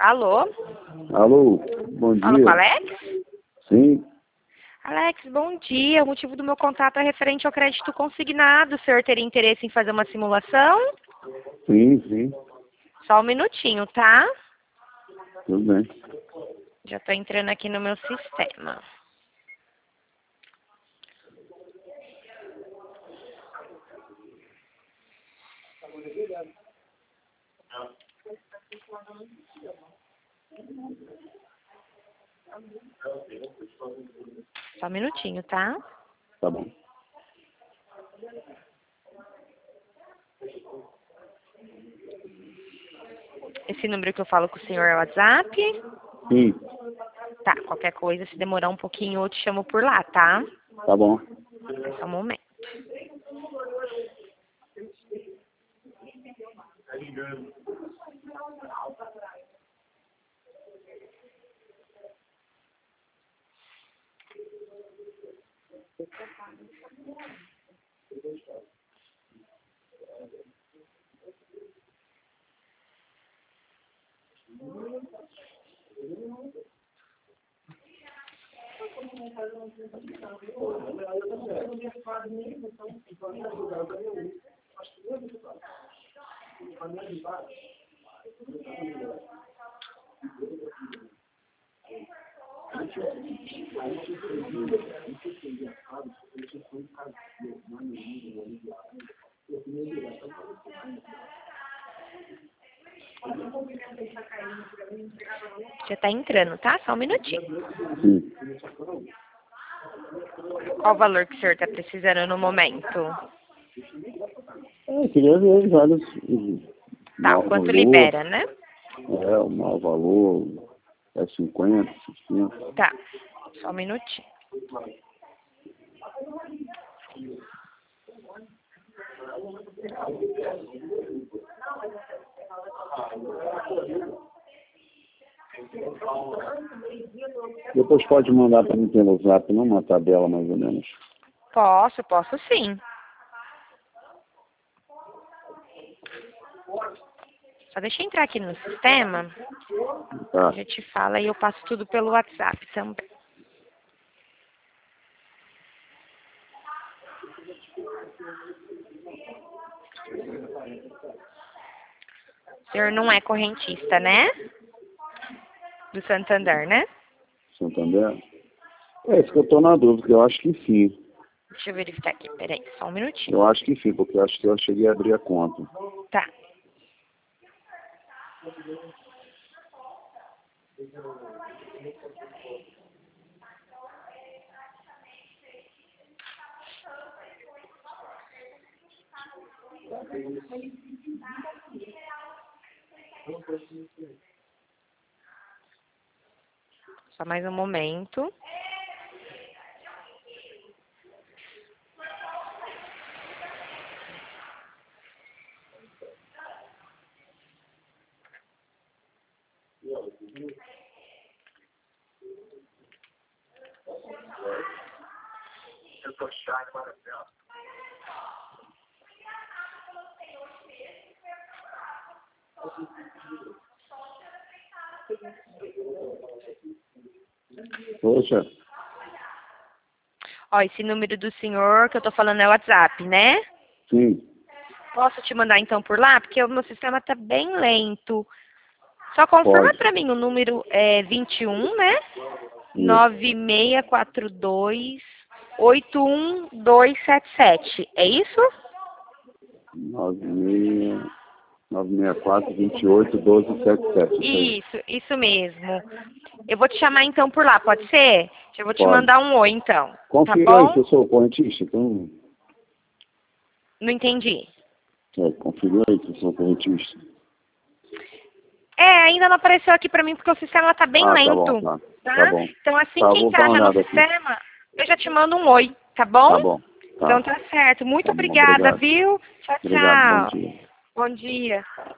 Alô? Alô, bom Fala dia. com o Alex? Sim, Alex, bom dia. O motivo do meu contato é referente ao crédito consignado. O senhor teria interesse em fazer uma simulação? sim, Só um minutinho, tá? tudo bem. Já estou entrando aqui no meu sistema. Só um minutinho, tá? Tá bom. Esse número que eu falo com o senhor é o WhatsApp? Sim, Tá, qualquer coisa, se demorar um pouquinho, eu te chamo por lá, tá? tá bom. Só um momento. Já tá entrando, tá? Só um minutinho. Sim. Qual o valor que o senhor tá precisando no momento? Eu queria ver vários. Tá, o quanto libera, né? O mau valor é 50, 60. Tá, só um minutinho. Depois pode mandar para mim pelo zap, não uma tabela mais ou menos. Posso sim. Só deixa eu entrar aqui no sistema, Tá. a gente fala e eu passo tudo pelo WhatsApp também. O senhor não é correntista, né? Do Santander, né? Santander? É isso que eu tô na dúvida, que eu acho que sim. Deixa eu verificar aqui, peraí, só um minutinho. Eu acho que sim, porque eu acho que eu cheguei a abrir a conta. Tá. Só mais um momento. Poxa, Ó, esse número do senhor que eu tô falando é o WhatsApp, né? sim. Posso te mandar então por lá? Porque o meu sistema tá bem lento. Só confirma Pode. pra mim o número 21, né? Isso. 9642-81277. É isso? 964-28-1277. Isso mesmo. Eu vou te chamar então por lá, pode ser? Eu vou te Pode. mandar um oi então. Tá Confira aí se bom? eu sou correntista. Então, Não entendi. confira aí se eu sou correntista. Ainda não apareceu aqui pra mim porque o sistema tá bem Ah, tá lento. bom, tá. Tá? Tá bom. Então assim Tá, que vou dar entrar uma já no olhada aqui. sistema, eu já te mando um oi, tá bom? Tá bom. Tá. Então tá certo. Muito Tá bom, obrigada, obrigado. viu? Tchau, Obrigado, bom tchau. dia. Bom dia.